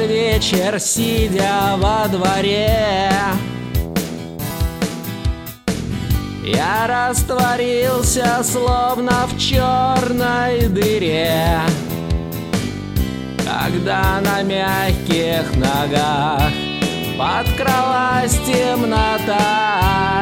вечер, сидя во дворе, я растворился, словно в черной дыре, когда на мягких ногах подкралась темнота.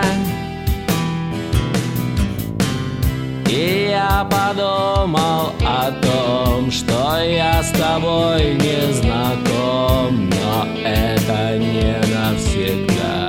И я подумал о том, что я с тобой не знаком, но это не навсегда.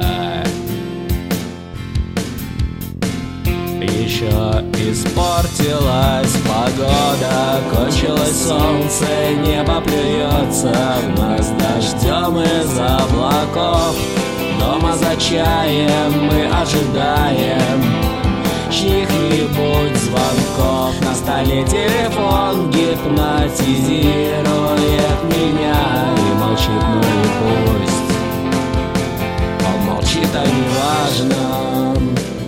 Еще испортилась погода, кончилось солнце, небо плюется в нас дождем из облаков. Дома за чаем мы ожидаем чьих-нибудь звонков. На столе телефон гипнотизирует меня и молчит, ну и пусть. Он молчит, а не важно.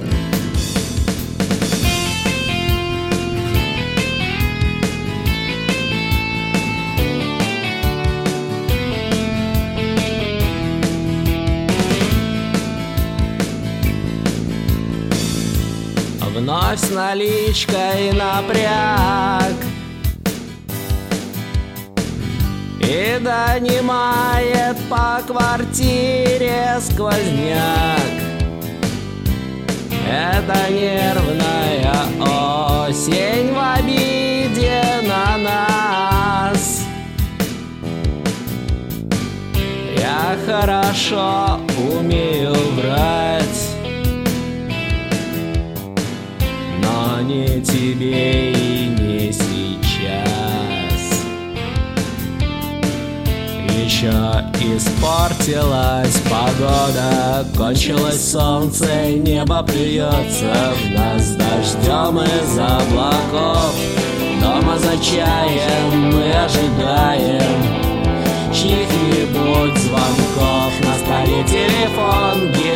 Вновь с наличкой напряг, и донимает по квартире сквозняк. Это нервная осень в обиде на нас. Я хорошо умею врать, но не тебе и не сейчас. Еще испортилась погода, кончилось солнце, небо плюется в нас дождем из облаков. Дома за чаем мы ожидаем чьих-нибудь звонков. На столе телефон